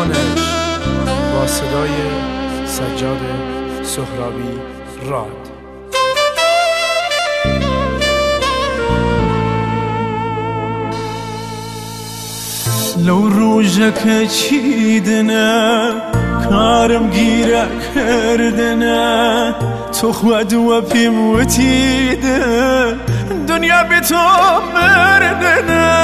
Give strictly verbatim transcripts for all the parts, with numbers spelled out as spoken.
زبانش با صدای سجاد سهرابی راد. لو روژك چیدنه کارم گیره کردنه تو خود و پیم وتیده دنیا بی تو مردنه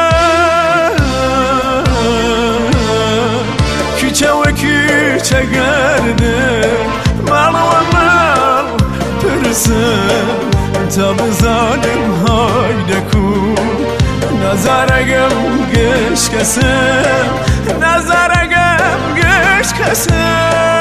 کیچه و کیچه گرده مال و مال پرسم تا بزانم های دکو نظرگم گش کسم نظرگم گش کسم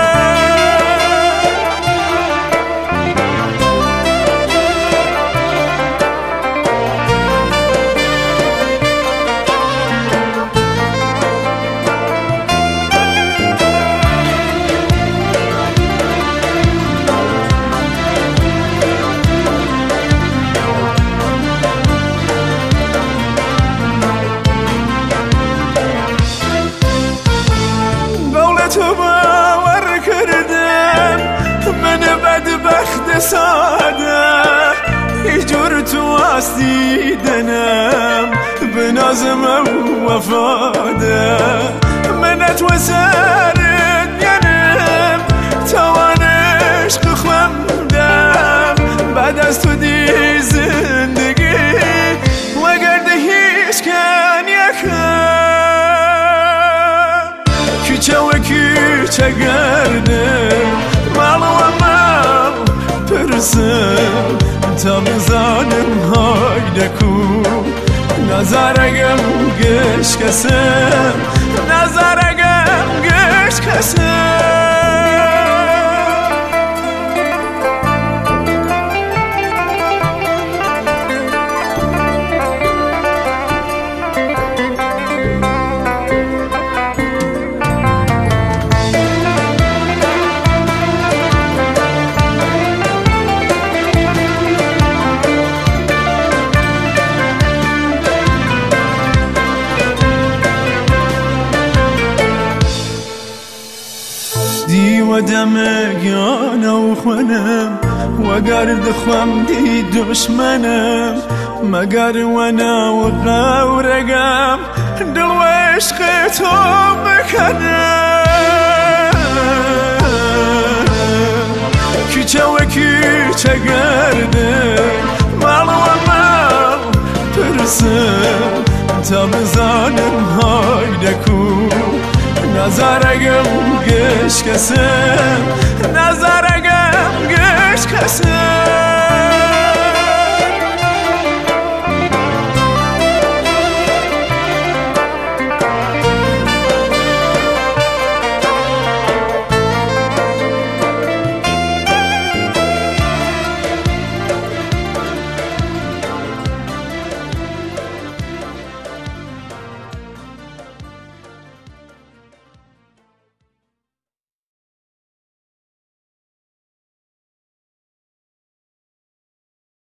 تو باور کردم من بدبخت ساده هیچ جور تو هستی دنم به نازم وفاده منت و سرت ینم توانش خمدم بعد از تو دی زندگی وگرده هیچ کن یکم کیچه و کیچه گرده مال و مال پرسم تا بزانم های دکو نظرگم گش کسم نظرگم گش کسم و دمگانه و خونم وگرد خوام دی دشمنم مگر ونا و غورگم دل و عشق تو بکنم کیچه و کیچه گرده مال و مال پرسم تا بزانم های دکو نظرگم گش کسم نظر